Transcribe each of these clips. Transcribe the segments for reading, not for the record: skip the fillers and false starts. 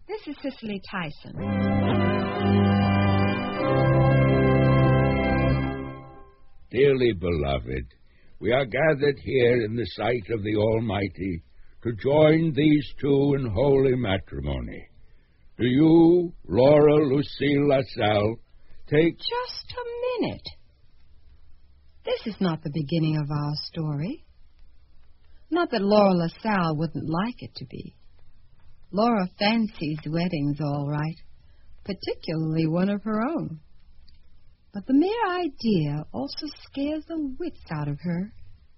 This is Cicely Tyson. Dearly beloved, we are gathered here in the sight of the Almighty to join these two in holy matrimony. Do you, Laura Lucille LaSalle, take... Just a minute. This is not the beginning of our story. Not that Laura LaSalle wouldn't like it to be. Laura fancies weddings all right, particularly one of her own. But the mere idea also scares the wits out of her.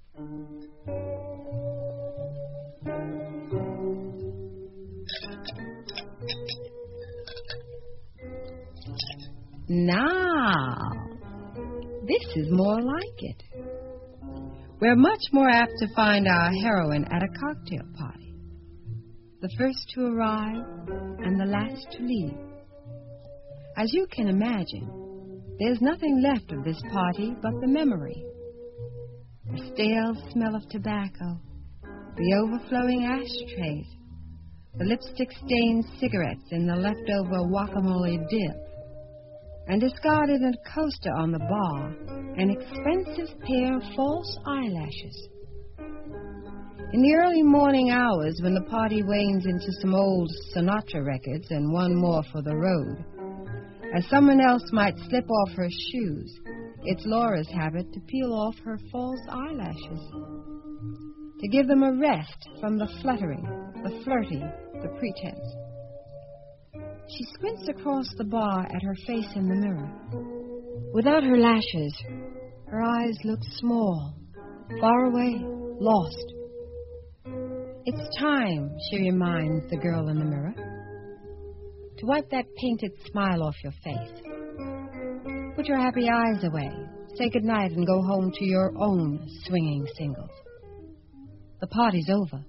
Now, this is more like it. We're much more apt to find our heroine at a cocktail party. The first to arrive and the last to leave. As you can imagine, there's nothing left of this party but the memory. The stale smell of tobacco, the overflowing ashtrays, the lipstick-stained cigarettes in the leftover guacamole dip, and discarded a coaster on the bar, an expensive pair of false eyelashes. In the early morning hours, when the party wanes into some old Sinatra records and one more for the road, as someone else might slip off her shoes, it's Laura's habit to peel off her false eyelashes, to give them a rest from the fluttering, the flirty, the pretense. She squints across the bar at her face in the mirror. Without her lashes, her eyes look small, far away, lost. It's time, she reminds the girl in the mirror, to wipe that painted smile off your face. Put your happy eyes away, say goodnight, and go home to your own swinging singles. The party's over.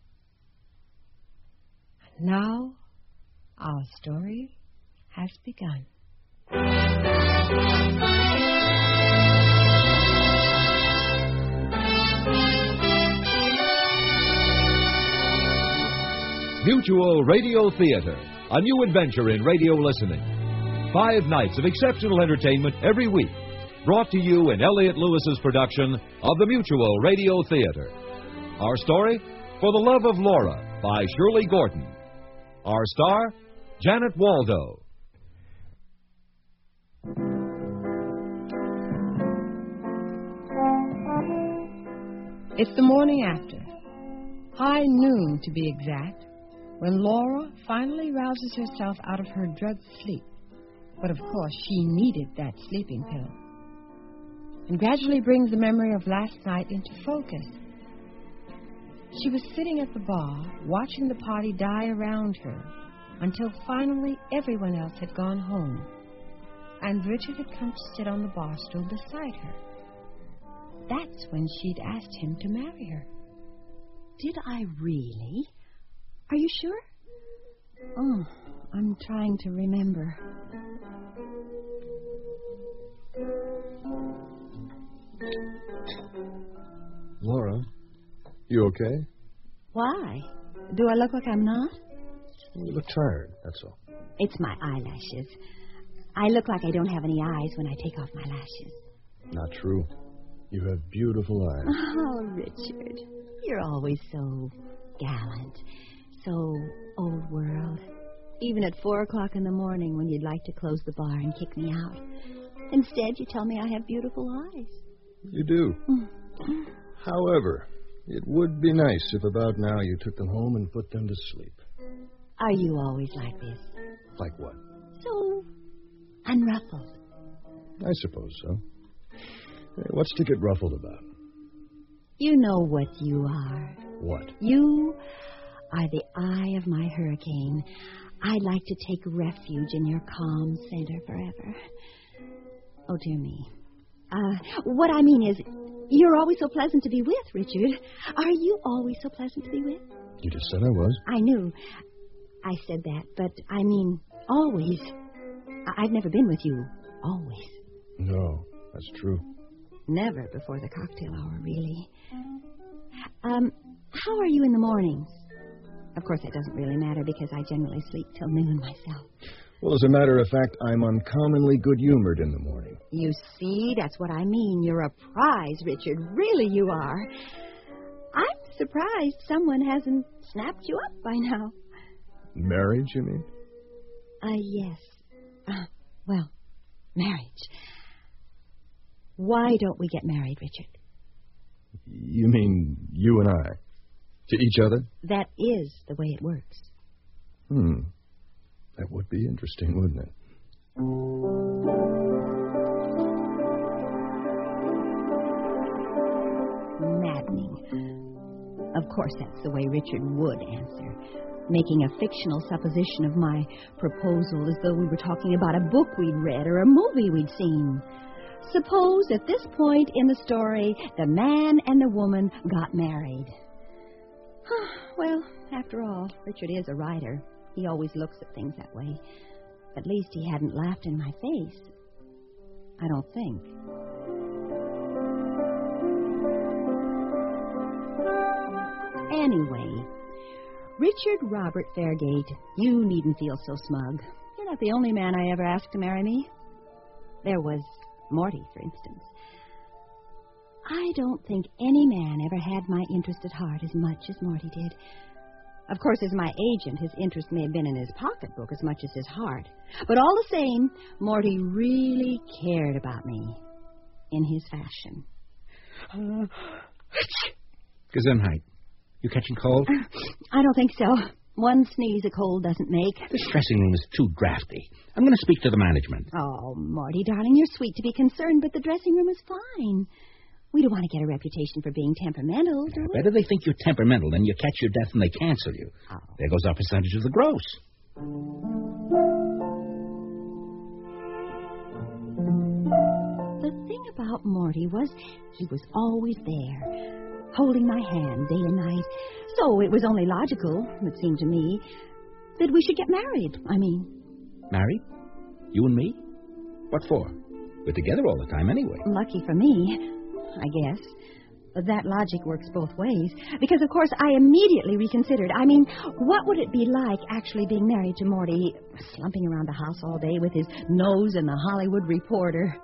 And now, our story has begun. Mutual Radio Theater, a new adventure in radio listening. 5 nights of exceptional entertainment every week, brought to you in Elliott Lewis's production of the Mutual Radio Theater. Our story, For the Love of Laura, by Shirley Gordon. Our star, Janet Waldo. It's the morning after, high noon to be exact, when Laura finally rouses herself out of her drugged sleep. But of course, she needed that sleeping pill. And gradually brings the memory of last night into focus. She was sitting at the bar, watching the party die around her, until finally everyone else had gone home, and Richard had come to sit on the bar stool beside her. That's when she'd asked him to marry her. Did I really? Are you sure? Oh, I'm trying to remember. Laura, you okay? Why? Do I look like I'm not? You look tired, that's all. It's my eyelashes. I look like I don't have any eyes when I take off my lashes. Not true. You have beautiful eyes. Oh, Richard, you're always so gallant, so old world. Even at 4 o'clock in the morning when you'd like to close the bar and kick me out. Instead, you tell me I have beautiful eyes. You do. However, it would be nice if about now you took them home and put them to sleep. Are you always like this? Like what? So unruffled. I suppose so. Hey, what's to get ruffled about? You know what you are. What? You are the eye of my hurricane. I'd like to take refuge in your calm center forever. Oh, dear me. What I mean is, you're always so pleasant to be with, Richard. Are you always so pleasant to be with? You just said I was. I knew. I said that, but I mean always. I've never been with you always. No, that's true. Never before the cocktail hour, really. How are you in the mornings? Of course, that doesn't really matter because I generally sleep till noon myself. Well, as a matter of fact, I'm uncommonly good-humored in the morning. You see, that's what I mean. You're a prize, Richard. Really, you are. I'm surprised someone hasn't snapped you up by now. Marriage, you mean? Yes. Well, marriage. Why don't we get married, Richard? You mean you and I? To each other? That is the way it works. That would be interesting, wouldn't it? Maddening. Of course, that's the way Richard would answer, making a fictional supposition of my proposal as though we were talking about a book we'd read or a movie we'd seen. Suppose at this point in the story, the man and the woman got married. Well, after all, Richard is a writer. He always looks at things that way. At least he hadn't laughed in my face. I don't think. Anyway, Richard Robert Fairgate, you needn't feel so smug. You're not the only man I ever asked to marry me. There was Morty, for instance. I don't think any man ever had my interest at heart as much as Morty did. Of course, as my agent, his interest may have been in his pocketbook as much as his heart. But all the same, Morty really cared about me in his fashion. Gesundheit. You catching cold? I don't think so. One sneeze a cold doesn't make. This dressing room is too drafty. I'm going to speak to the management. Oh, Morty, darling, you're sweet to be concerned, but the dressing room is fine. We don't want to get a reputation for being temperamental, do we? Better they think you're temperamental than you catch your death and they cancel you. Oh. There goes our percentage of the gross. The thing about Morty was he was always there, holding my hand day and night. So it was only logical, it seemed to me, that we should get married. Married? You and me? What for? We're together all the time anyway. Lucky for me, I guess. But that logic works both ways. Because, of course, I immediately reconsidered. What would it be like actually being married to Morty, slumping around the house all day with his nose in the Hollywood Reporter?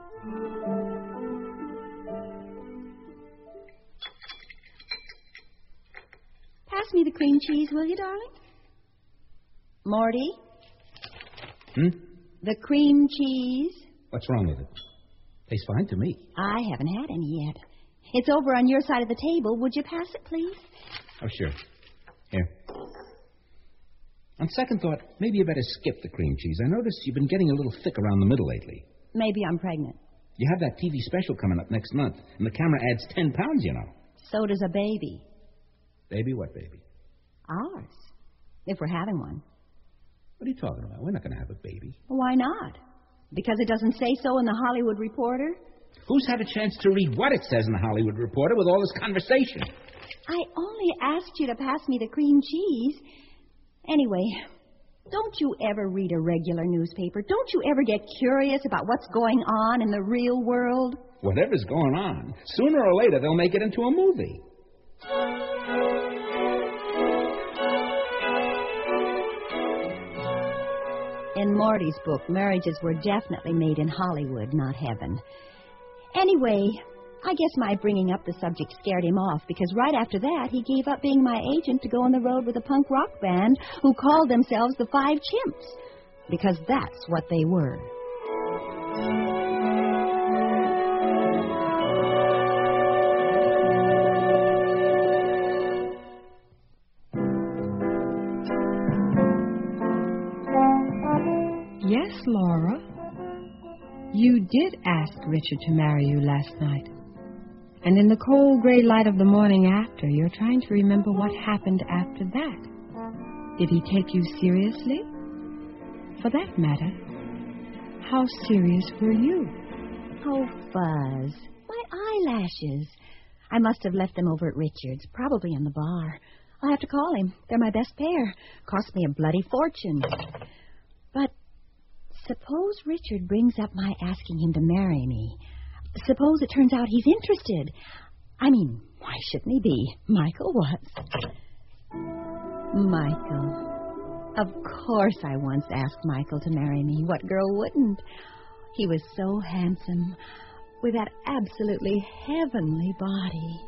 Pass me the cream cheese, will you, darling? Morty? The cream cheese. What's wrong with it? Tastes fine to me. I haven't had any yet. It's over on your side of the table. Would you pass it, please? Oh, sure. Here. On second thought, maybe you better skip the cream cheese. I noticed you've been getting a little thick around the middle lately. Maybe I'm pregnant. You have that TV special coming up next month, and the camera adds 10 pounds, you know. So does a baby. Baby? What baby? Ours. If we're having one. What are you talking about? We're not going to have a baby. Why not? Because it doesn't say so in the Hollywood Reporter? Who's had a chance to read what it says in the Hollywood Reporter with all this conversation? I only asked you to pass me the cream cheese. Anyway, don't you ever read a regular newspaper? Don't you ever get curious about what's going on in the real world? Whatever's going on, sooner or later they'll make it into a movie. In Morty's book, marriages were definitely made in Hollywood, not heaven. Anyway, I guess my bringing up the subject scared him off, because right after that, he gave up being my agent to go on the road with a punk rock band who called themselves the Five Chimps, because that's what they were. Yes, Laura. You did ask Richard to marry you last night. And in the cold gray light of the morning after, you're trying to remember what happened after that. Did he take you seriously? For that matter, how serious were you? Oh, Fuzz, my eyelashes. I must have left them over at Richard's, probably in the bar. I'll have to call him. They're my best pair. Cost me a bloody fortune. But suppose Richard brings up my asking him to marry me. Suppose it turns out he's interested. Why shouldn't he be? Michael was. Michael. Of course I once asked Michael to marry me. What girl wouldn't? He was so handsome, with that absolutely heavenly body.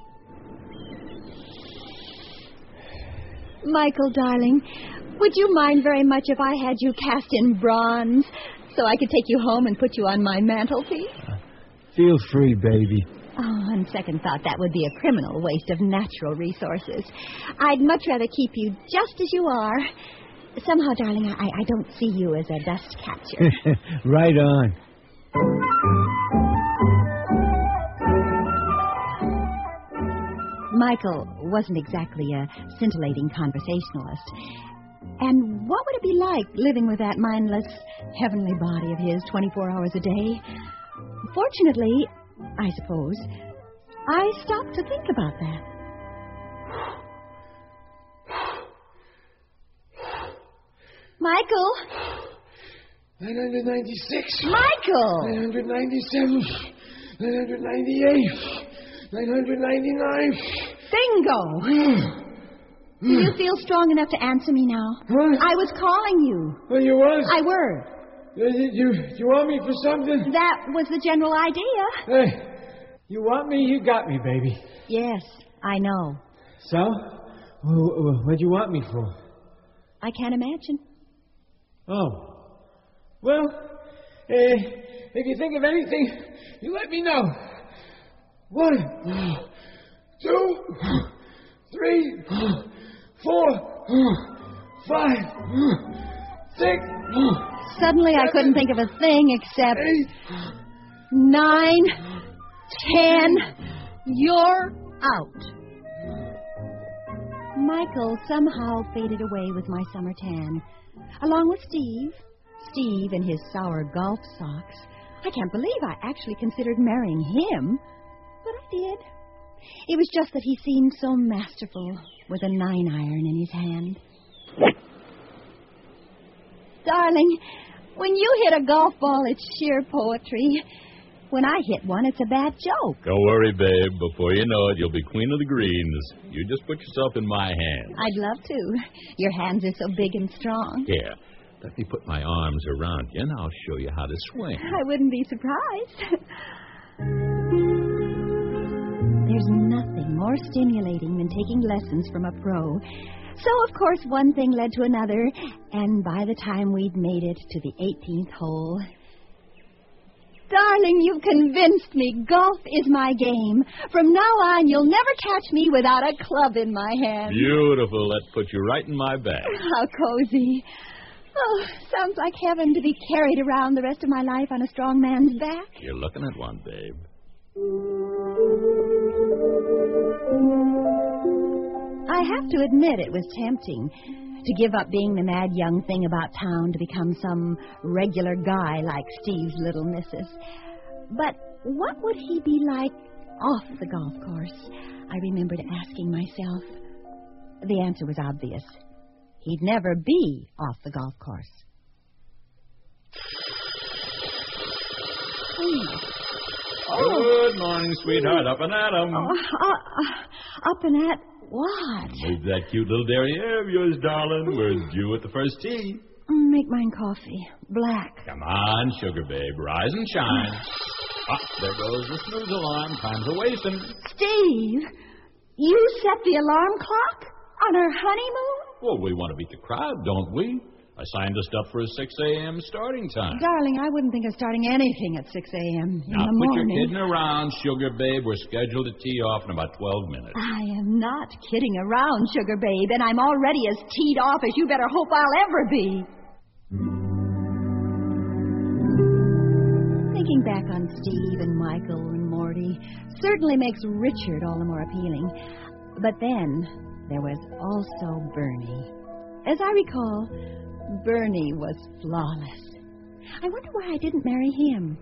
Michael, darling, would you mind very much if I had you cast in bronze so I could take you home and put you on my mantelpiece? Feel free, baby. Oh, on second thought, that would be a criminal waste of natural resources. I'd much rather keep you just as you are. Somehow, darling, I don't see you as a dust catcher. Right on. Michael wasn't exactly a scintillating conversationalist. And what would it be like living with that mindless, heavenly body of his 24 hours a day? Fortunately, I suppose, I stopped to think about that. Michael! 996. Michael! 997. 998. 999. Bingo! Do you feel strong enough to answer me now? What? I was calling you. Oh, you was? I were. You want me for something? That was the general idea. Hey, you want me? You got me, baby. Yes, I know. So? What'd you want me for? I can't imagine. Oh. Well, if you think of anything, you let me know. 1, 2, 3, 4, 5, 6. Suddenly I couldn't think of a thing except 8. 9, 10. You're out. Michael somehow faded away with my summer tan, along with Steve. Steve in his sour golf socks. I can't believe I actually considered marrying him, but I did. It was just that he seemed so masterful with a 9-iron in his hand. Darling, when you hit a golf ball, it's sheer poetry. When I hit one, it's a bad joke. Don't worry, babe. Before you know it, you'll be queen of the greens. You just put yourself in my hands. I'd love to. Your hands are so big and strong. Here, let me put my arms around you, and I'll show you how to swing. I wouldn't be surprised. There's nothing more stimulating than taking lessons from a pro. So, of course, one thing led to another, and by the time we'd made it to the 18th hole... Darling, you've convinced me. Golf is my game. From now on, you'll never catch me without a club in my hand. Beautiful. That puts you right in my bag. How cozy. Oh, sounds like heaven to be carried around the rest of my life on a strong man's back. You're looking at one, babe. I have to admit it was tempting to give up being the mad young thing about town to become some regular guy like Steve's little missus. But what would he be like off the golf course? I remembered asking myself. The answer was obvious. He'd never be off the golf course. Good morning, sweetheart. Up and at 'em. Up and at what? Move that cute little derriere of yours, darling. We're due at the first tee. Make mine coffee. Black. Come on, sugar babe. Rise and shine. There goes the snooze alarm. Time's a-wasting. Steve, you set the alarm clock on our honeymoon? Well, we want to beat the crowd, don't we? I signed us up for a 6 a.m. starting time. Darling, I wouldn't think of starting anything at 6 a.m. in Now, the quit morning. your kidding around, sugar babe. We're scheduled to tee off in about 12 minutes. I am not kidding around, sugar babe, and I'm already as teed off as you better hope I'll ever be. Thinking back on Steve and Michael and Morty certainly makes Richard all the more appealing. But then there was also Bernie. As I recall, Bernie was flawless. I wonder why I didn't marry him.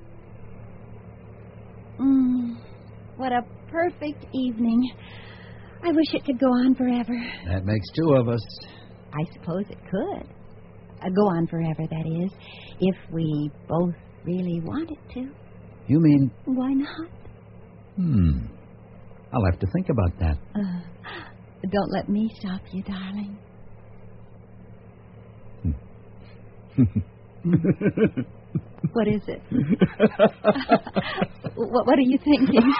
What a perfect evening. I wish it could go on forever. That makes 2 of us. I suppose it could. Go on forever, that is, if we both really wanted to. You mean... Why not? I'll have to think about that. Don't let me stop you, darling. What is it? What are you thinking?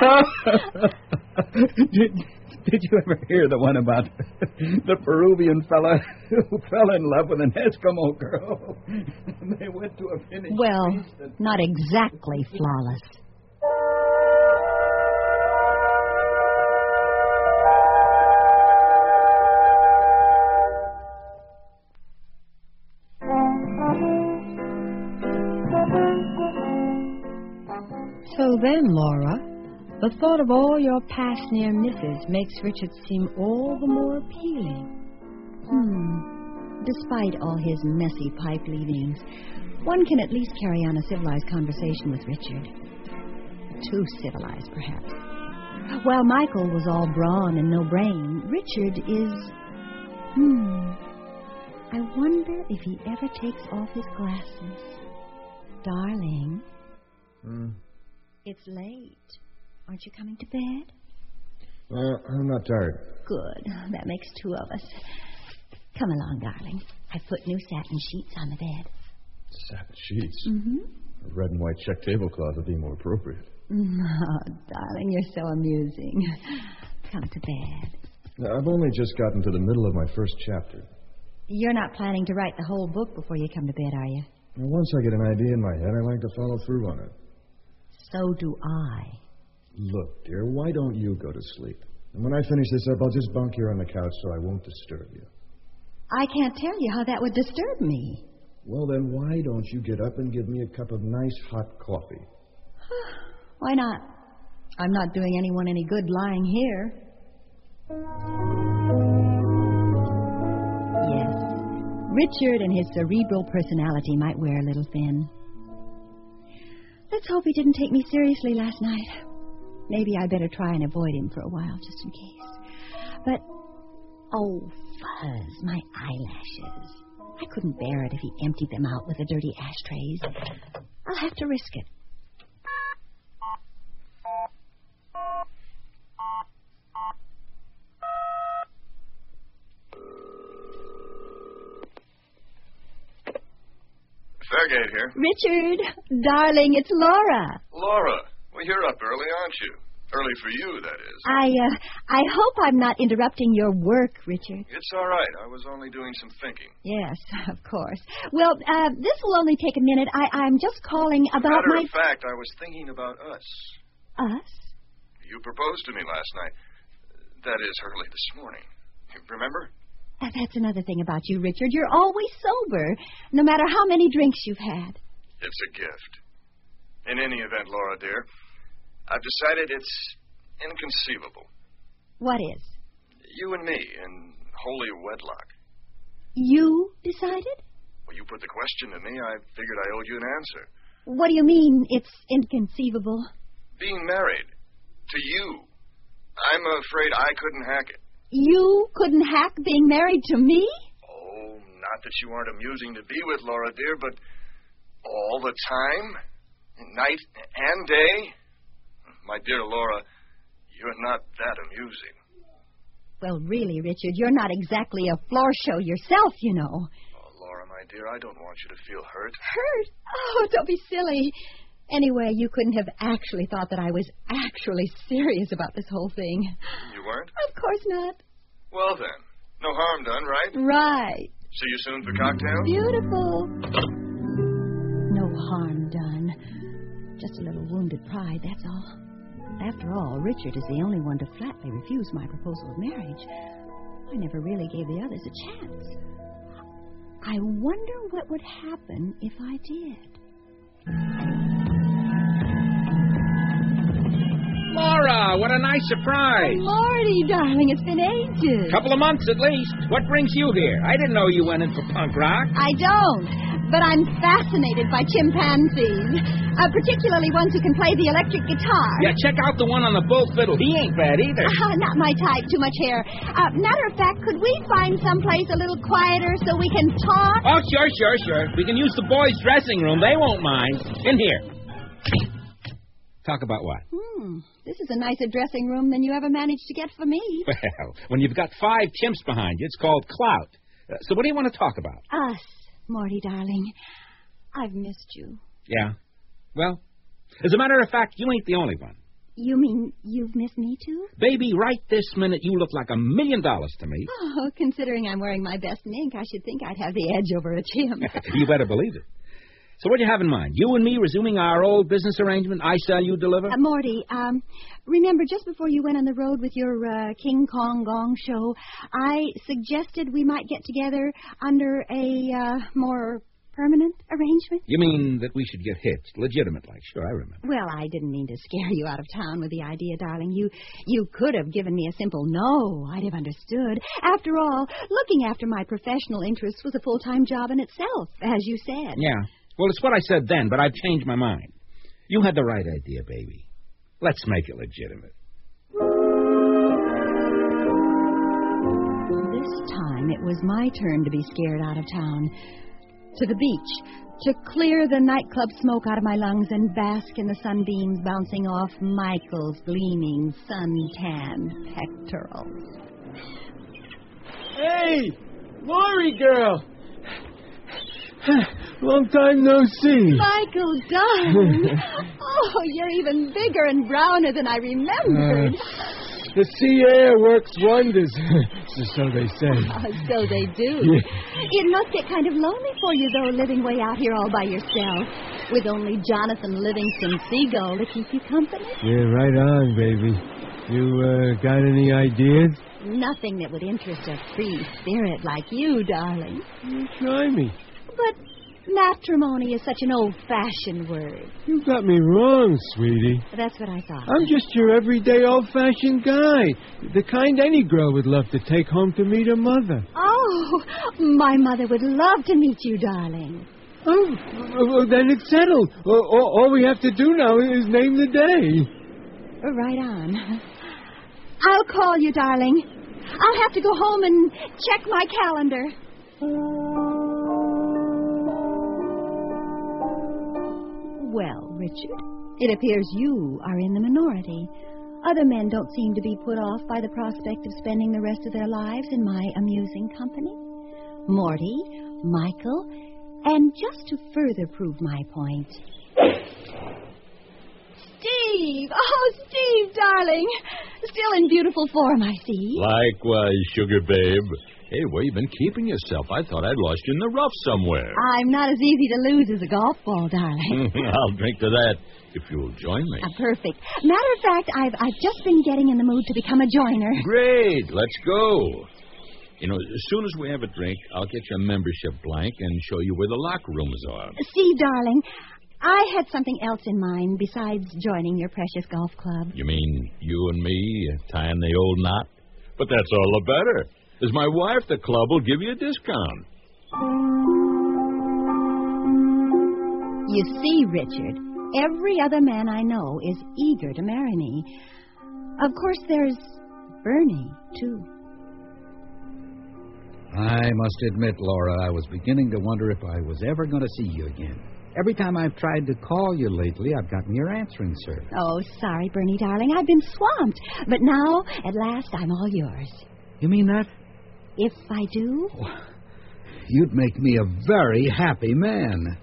Did you ever hear the one about the Peruvian fella who fell in love with an Eskimo girl? They went to a Finnish Well, not exactly flawless. So then, Laura, the thought of all your past near misses makes Richard seem all the more appealing. Despite all his messy pipe leavings, one can at least carry on a civilized conversation with Richard. Too civilized, perhaps. While Michael was all brawn and no brain, Richard is... I wonder if he ever takes off his glasses. Darling. It's late. Aren't you coming to bed? I'm not tired. Good. That makes two of us. Come along, darling. I've put new satin sheets on the bed. Satin sheets? Mm-hmm. A red and white check tablecloth would be more appropriate. Oh, darling, you're so amusing. Come to bed. Now, I've only just gotten to the middle of my first chapter. You're not planning to write the whole book before you come to bed, are you? Now, once I get an idea in my head, I like to follow through on it. So do I. Look, dear, why don't you go to sleep? And when I finish this up, I'll just bunk here on the couch so I won't disturb you. I can't tell you how that would disturb me. Well, then why don't you get up and give me a cup of nice hot coffee? Why not? I'm not doing anyone any good lying here. Yes, Richard and his cerebral personality might wear a little thin. Let's hope he didn't take me seriously last night. Maybe I better try and avoid him for a while, just in case. But, oh, fuzz, my eyelashes. I couldn't bear it if he emptied them out with the dirty ashtrays. I'll have to risk it. Fairgate here. Richard, darling, it's Laura. Laura, well, you're up early, aren't you? Early for you, that is. I hope I'm not interrupting your work, Richard. It's all right. I was only doing some thinking. Yes, of course. Well, this will only take a minute. I'm just calling about Matter of fact, I was thinking about us. Us? You proposed to me last night. That is, early this morning. Remember? That's another thing about you, Richard. You're always sober, no matter how many drinks you've had. It's a gift. In any event, Laura, dear, I've decided it's inconceivable. What is? You and me in holy wedlock. You decided? Well, you put the question to me. I figured I owed you an answer. What do you mean, it's inconceivable? Being married. To you. I'm afraid I couldn't hack it. You couldn't hack being married to me? Oh, not that you aren't amusing to be with, Laura, dear, but all the time? Night and day? My dear Laura, you're not that amusing. Well, really, Richard, you're not exactly a floor show yourself, you know. Oh, Laura, my dear, I don't want you to feel hurt. Hurt? Oh, don't be silly. Anyway, you couldn't have actually thought that I was actually serious about this whole thing. You weren't? Of course not. Well, then. No harm done, right? Right. See you soon for cocktails? Beautiful. No harm done. Just a little wounded pride, that's all. After all, Richard is the only one to flatly refuse my proposal of marriage. I never really gave the others a chance. I wonder what would happen if I did. Laura, what a nice surprise. Lordy, darling, it's been ages. Couple of months at least. What brings you here? I didn't know you went in for punk rock. I don't, but I'm fascinated by chimpanzees, particularly ones who can play the electric guitar. Yeah, check out the one on the bull fiddle. He ain't bad either. Not my type, too much hair. Matter of fact, could we find someplace a little quieter so we can talk? Oh, sure. We can use the boys' dressing room. They won't mind. In here. Talk about what? This is a nicer dressing room than you ever managed to get for me. Well, when you've got 5 chimps behind you, it's called clout. So what do you want to talk about? Us. Morty, darling. I've missed you. Yeah. Well, as a matter of fact, you ain't the only one. You mean you've missed me, too? Baby, right this minute, you look like $1 million to me. Oh, considering I'm wearing my best mink, I should think I'd have the edge over a chimp. You better believe it. So what do you have in mind? You and me resuming our old business arrangement? I sell, you deliver? Morty, remember just before you went on the road with your King Kong Gong show, I suggested we might get together under a more permanent arrangement? You mean that we should get hitched, legitimate like? Sure, I remember. Well, I didn't mean to scare you out of town with the idea, darling. You could have given me a simple no. I'd have understood. After all, looking after my professional interests was a full-time job in itself, as you said. Yeah. Well, it's what I said then, but I've changed my mind. You had the right idea, baby. Let's make it legitimate. This time it was my turn to be scared out of town. To the beach, to clear the nightclub smoke out of my lungs and bask in the sunbeams bouncing off Michael's gleaming sun-tanned pectorals. Hey, Maury girl! Long time no see. Michael, darling. Oh, you're even bigger and browner than I remembered. The sea air works wonders. So they say. So they do. Yeah. It must get kind of lonely for you, though, living way out here all by yourself, with only Jonathan Livingston Seagull to keep you company. Yeah, right on, baby. You got any ideas? Nothing that would interest a free spirit like you, darling. You try me. But matrimony is such an old-fashioned word. You got me wrong, sweetie. That's what I thought. I'm just your everyday old-fashioned guy. The kind any girl would love to take home to meet her mother. Oh, my mother would love to meet you, darling. Oh, well, then it's settled. All we have to do now is name the day. Right on. I'll call you, darling. I'll have to go home and check my calendar. Well, Richard, it appears you are in the minority. Other men don't seem to be put off by the prospect of spending the rest of their lives in my amusing company. Morty, Michael, and just to further prove my point... Steve! Oh, Steve, darling! Still in beautiful form, I see. Likewise, sugar babe. Hey, where you been keeping yourself? I thought I'd lost you in the rough somewhere. I'm not as easy to lose as a golf ball, darling. I'll drink to that, if you'll join me. Perfect. Matter of fact, I've just been getting in the mood to become a joiner. Great, let's go. You know, as soon as we have a drink, I'll get your membership blank and show you where the locker rooms are. Steve, darling, I had something else in mind besides joining your precious golf club. You mean you and me tying the old knot? But that's all the better. As my wife, the club will give you a discount. You see, Richard, every other man I know is eager to marry me. Of course, there's Bernie, too. I must admit, Laura, I was beginning to wonder if I was ever going to see you again. Every time I've tried to call you lately, I've gotten your answering service. Oh, sorry, Bernie, darling. I've been swamped. But now, at last, I'm all yours. You mean that? If I do? Oh, you'd make me a very happy man.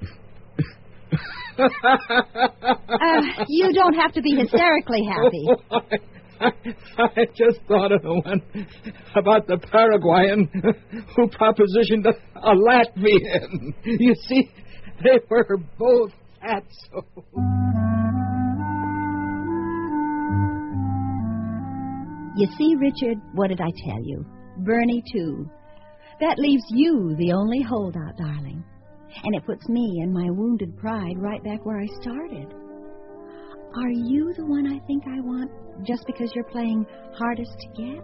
You don't have to be hysterically happy. I just thought of the one about the Paraguayan who propositioned a Latvian. You see, they were both fat, so... You see, Richard, what did I tell you? Bernie, too. That leaves you the only holdout, darling. And it puts me and my wounded pride right back where I started. Are you the one I think I want just because you're playing hardest to get?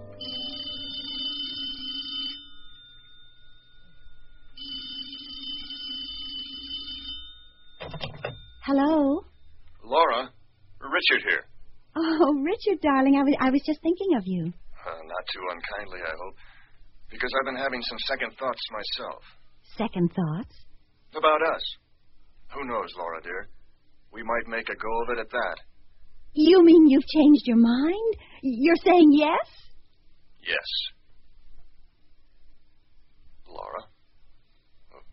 Hello? Laura, Richard here. Oh, Richard, darling, I was just thinking of you. Not too unkindly, I hope. Because I've been having some second thoughts myself. Second thoughts? About us. Who knows, Laura, dear? We might make a go of it at that. You mean you've changed your mind? You're saying yes? Yes. Laura,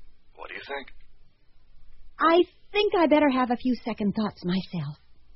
think? I think I better have a few second thoughts myself.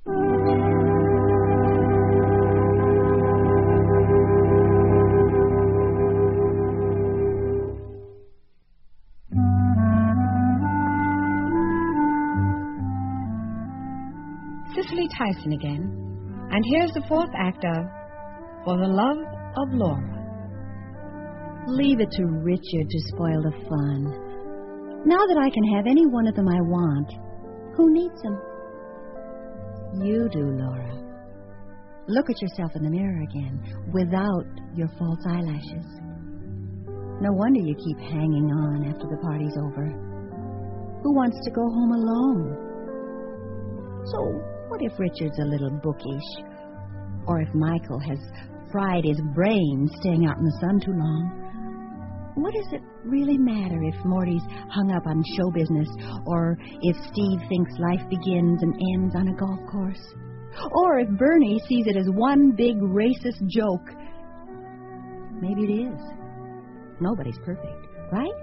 Cicely Tyson again. And here's the fourth act of For the Love of Laura. Leave it to Richard to spoil the fun. Now that I can have any one of them I want, who needs them? You do, Laura. Look at yourself in the mirror again, without your false eyelashes. No wonder you keep hanging on after the party's over. Who wants to go home alone? So, what if Richard's a little bookish? Or if Michael has fried his brain staying out in the sun too long? What does it really matter if Morty's hung up on show business, or if Steve thinks life begins and ends on a golf course? Or if Bernie sees it as one big racist joke? Maybe it is. Nobody's perfect, right?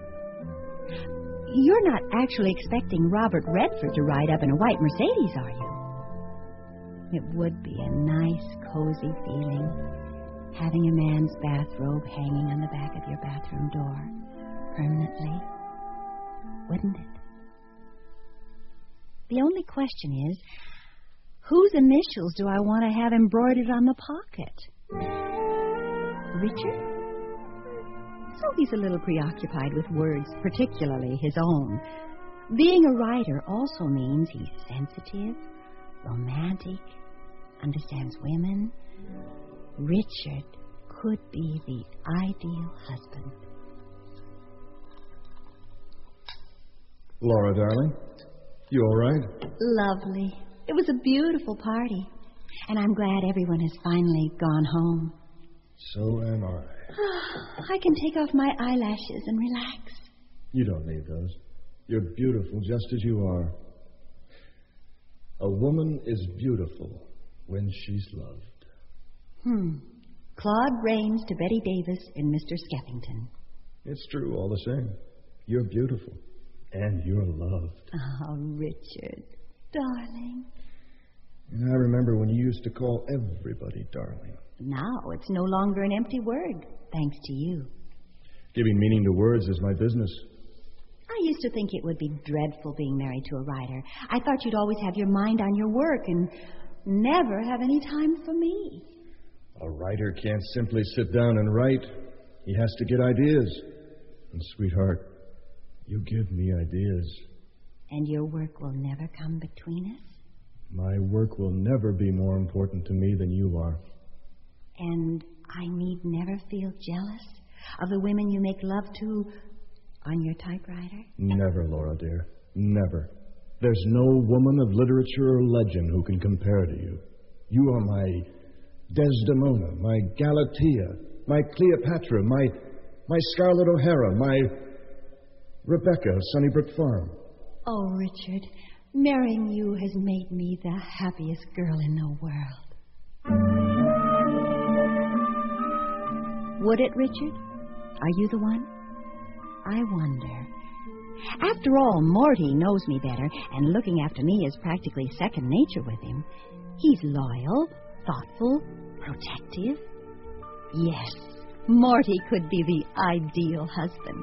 You're not actually expecting Robert Redford to ride up in a white Mercedes, are you? It would be a nice, cozy feeling, having a man's bathrobe hanging on the back of your bathroom door permanently, wouldn't it? The only question is, whose initials do I want to have embroidered on the pocket? Richard? So he's a little preoccupied with words, particularly his own. Being a writer also means he's sensitive, romantic, understands women. Richard could be the ideal husband. Laura, darling, you all right? Lovely. It was a beautiful party, and I'm glad everyone has finally gone home. So am I. I can take off my eyelashes and relax. You don't need those. You're beautiful just as you are. A woman is beautiful when she's loved. Claude Rains to Betty Davis in Mr. Skeffington. It's true all the same. You're beautiful. And you're loved. Oh, Richard. Darling. And I remember when you used to call everybody darling. Now it's no longer an empty word, thanks to you. Giving meaning to words is my business. I used to think it would be dreadful being married to a writer. I thought you'd always have your mind on your work and never have any time for me. A writer can't simply sit down and write. He has to get ideas. And, sweetheart, you give me ideas. And your work will never come between us? My work will never be more important to me than you are. And I need never feel jealous of the women you make love to on your typewriter? Never, Laura, dear. Never. There's no woman of literature or legend who can compare to you. You are my Desdemona, my Galatea, my Cleopatra, my Scarlett O'Hara, my Rebecca of Sunnybrook Farm. Oh, Richard, marrying you has made me the happiest girl in the world. Would it, Richard? Are you the one? I wonder. After all, Morty knows me better, and looking after me is practically second nature with him. He's loyal, thoughtful, protective. Yes, Morty could be the ideal husband.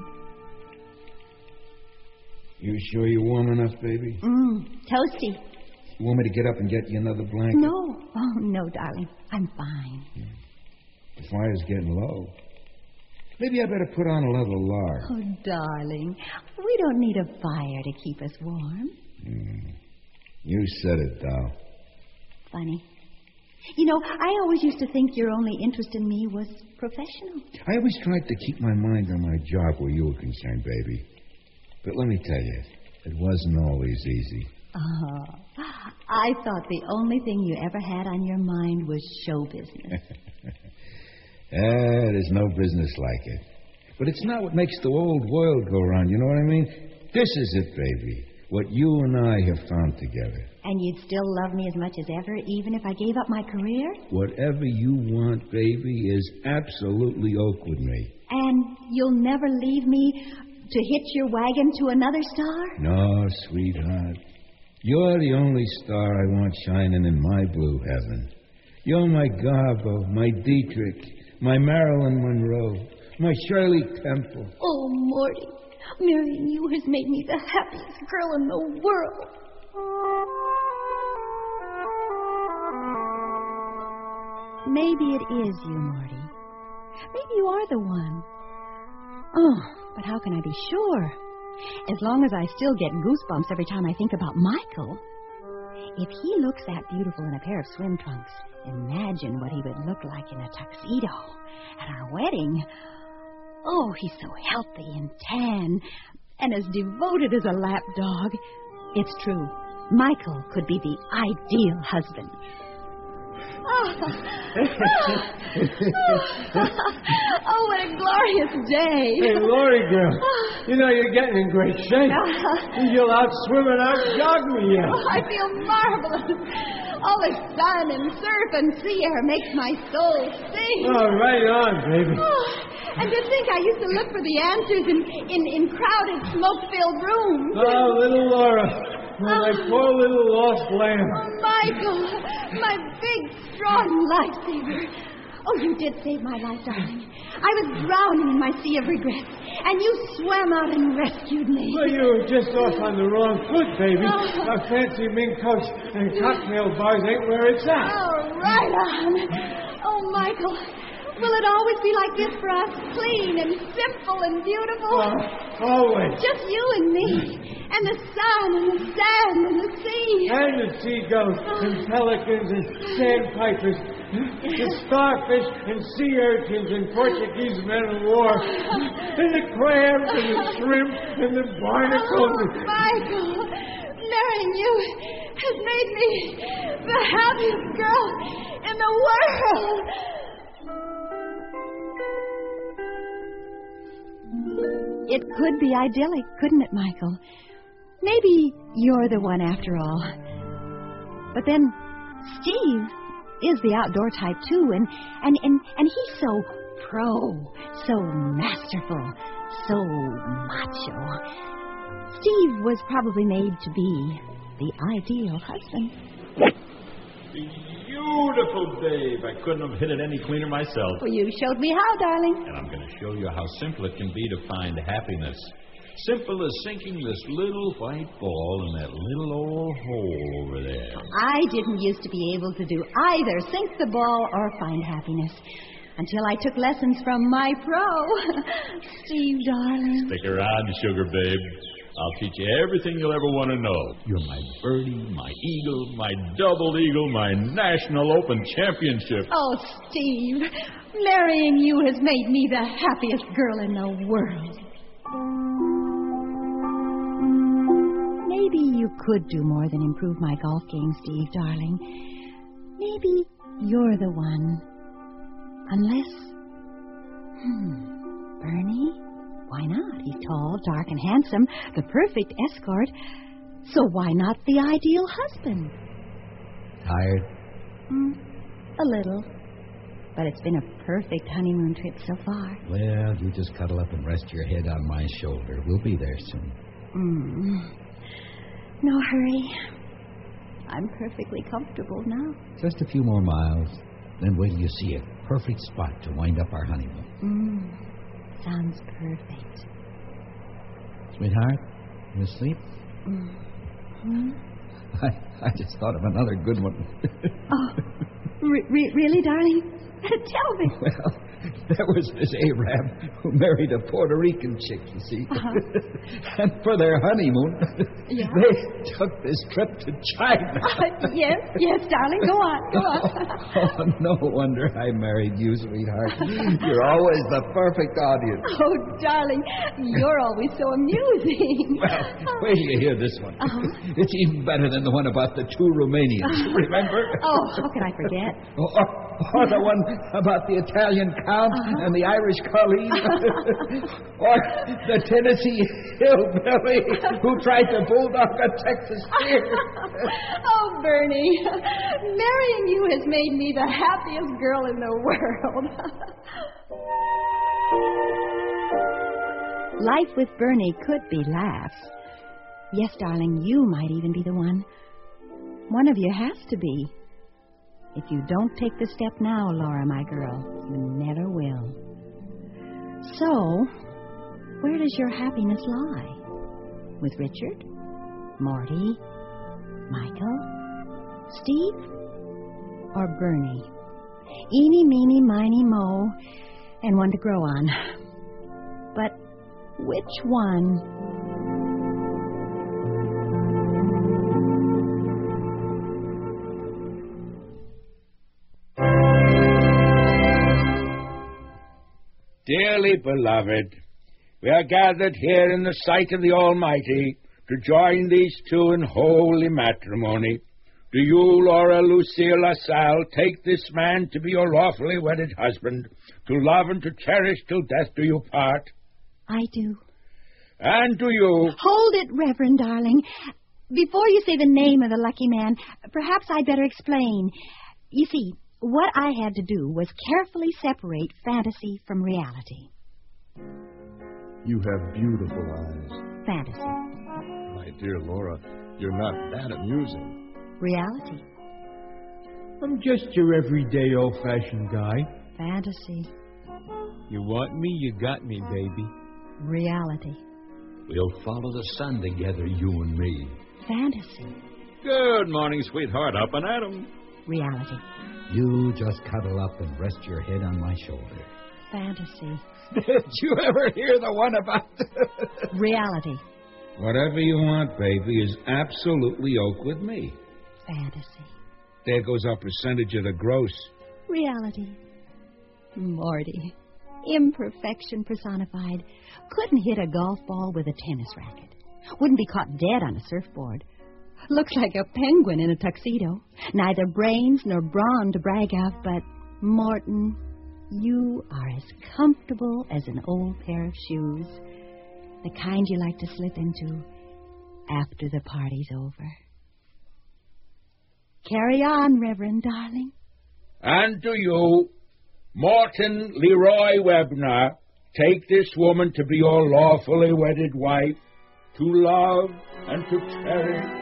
You sure you're warm enough, baby? Toasty. You want me to get up and get you another blanket? No. Oh, no, darling. I'm fine. The fire's getting low. Maybe I better put on a little lard. Oh, darling, we don't need a fire to keep us warm. You said it, doll. Funny. You know, I always used to think your only interest in me was professional. I always tried to keep my mind on my job where you were concerned, baby. But let me tell you, it wasn't always easy. Oh, I thought the only thing you ever had on your mind was show business. There's no business like it. But it's not what makes the old world go round, you know what I mean? This is it, baby. What you and I have found together. And you'd still love me as much as ever, even if I gave up my career? Whatever you want, baby, is absolutely oak with me. And you'll never leave me To hitch your wagon to another star? No, sweetheart. You're the only star I want shining in my blue heaven. You're my Garbo, my Dietrich, my Marilyn Monroe, my Shirley Temple. Oh, Morty, marrying you has made me the happiest girl in the world. Maybe it is you, Morty. Maybe you are the one. Oh, but how can I be sure? As long as I still get goosebumps every time I think about Michael. If he looks that beautiful in a pair of swim trunks, imagine what he would look like in a tuxedo at our wedding. Oh, he's so healthy and tan and as devoted as a lapdog. It's true. Michael could be the ideal husband. Oh, what a glorious day. Hey, Lori girl, you know you're getting in great shape. You'll outswim and outjog me yet. Oh, I feel marvelous. All the sun and surf and sea air makes my soul sing. Oh, right on, baby. Oh, and to think I used to look for the answers in crowded, smoke-filled rooms. Oh, little Laura. My poor little lost lamb. Oh, Michael, my big, strong lifesaver. Oh, you did save my life, darling. I was drowning in my sea of regrets, and you swam out and rescued me. Well, you were just off on the wrong foot, baby. Our fancy mink coats and cocktail bars ain't where it's at. Oh, right on. Oh, Michael, will it always be like this for us? Clean and simple and beautiful? Always. Just you and me. And the sun and the sand and the sea. And the seagulls and pelicans and sandpipers. The starfish and sea urchins and Portuguese men of war. And the crabs and the shrimp and the barnacles. Oh, Michael, marrying you has made me the happiest girl in the world. It could be idyllic, couldn't it, Michael? Maybe you're the one after all. But then Steve is the outdoor type too, and he's so so masterful, so macho. Steve was probably made to be the ideal husband. Beautiful, Dave. I couldn't have hit it any cleaner myself. Well, you showed me how, darling. And I'm going to show you how simple it can be to find happiness. Simple as sinking this little white ball in that little old hole over there. I didn't used to be able to do either, sink the ball or find happiness, until I took lessons from my pro. Steve, darling. Stick around, sugar babe. I'll teach you everything you'll ever want to know. You're my birdie, my eagle, my double eagle, my National Open championship. Oh, Steve, marrying you has made me the happiest girl in the world. Maybe you could do more than improve my golf game, Steve, darling. Maybe you're the one. Unless... Bernie? Why not? He's tall, dark, and handsome, the perfect escort. So why not the ideal husband? Tired? A little. But it's been a perfect honeymoon trip so far. Well, you just cuddle up and rest your head on my shoulder. We'll be there soon. No hurry. I'm perfectly comfortable now. Just a few more miles. Then wait till you see a perfect spot to wind up our honeymoon. Sounds perfect. Sweetheart, you asleep? I just thought of another good one. Oh, really, darling? Tell me. Well, there was this Arab who married a Puerto Rican chick, you see. And for their honeymoon, they took this trip to China. Yes, darling. Go on. Oh, no wonder I married you, sweetheart. You're always the perfect audience. Oh, darling, you're always so amusing. Well, wait till you hear this one. It's even better than the one about the two Romanians. Remember? Oh, how can I forget? Or the one about the Italian Count and the Irish colleague. Or the Tennessee hillbilly who tried to bulldog a Texas steer. Oh, Bernie, marrying you has made me the happiest girl in the world. Life with Bernie could be laughs. Yes, darling, you might even be the one. One of you has to be. If you don't take the step now, Laura, my girl, you never will. So, where does your happiness lie? With Richard? Morty? Michael? Steve? Or Bernie? Eeny, meeny, miny, mo, and one to grow on. But which one? Dearly beloved, we are gathered here in the sight of the Almighty to join these two in holy matrimony. Do you, Laura Lucille LaSalle, take this man to be your lawfully wedded husband, to love and to cherish till death do you part? I do. And do you... Hold it, Reverend, darling. Before you say the name of the lucky man, perhaps I'd better explain. You see, what I had to do was carefully separate fantasy from reality. You have beautiful eyes. Fantasy. My dear Laura, you're not that amusing. Reality. I'm just your everyday old-fashioned guy. Fantasy. You want me, you got me, baby. Reality. We'll follow the sun together, you and me. Fantasy. Good morning, sweetheart. Up and at 'em. Reality. You just cuddle up and rest your head on my shoulder. Fantasy. Did you ever hear the one about... Reality. Whatever you want, baby, is absolutely oak with me. Fantasy. There goes our percentage of the gross. Reality. Morty. Imperfection personified. Couldn't hit a golf ball with a tennis racket. Wouldn't be caught dead on a surfboard. Looks like a penguin in a tuxedo. Neither brains nor brawn to brag of, but Morton, you are as comfortable as an old pair of shoes. The kind you like to slip into after the party's over. Carry on, Reverend, darling. And do you, Morton Leroy Webner, take this woman to be your lawfully wedded wife, to love and to cherish?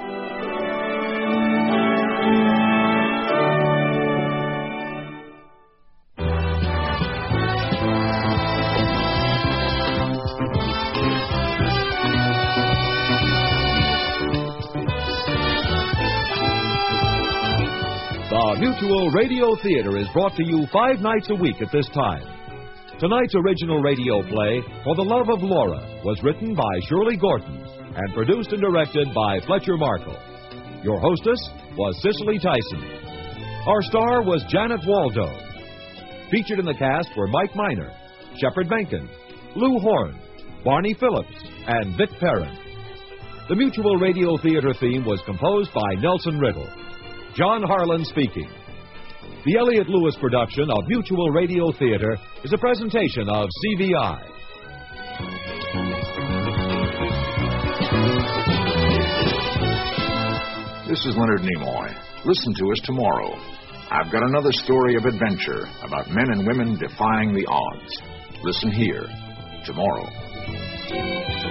The Mutual Radio Theater is brought to you 5 nights a week at this time. Tonight's original radio play, For the Love of Laura, was written by Shirley Gorton and produced and directed by Fletcher Markle. Your hostess was Cicely Tyson. Our star was Janet Waldo. Featured in the cast were Mike Miner, Shepard Menken, Lou Horn, Barney Phillips, and Vic Perrin. The Mutual Radio Theater theme was composed by Nelson Riddle. John Harlan speaking. The Elliott Lewis production of Mutual Radio Theater is a presentation of CVI. This is Leonard Nimoy. Listen to us tomorrow. I've got another story of adventure about men and women defying the odds. Listen here tomorrow.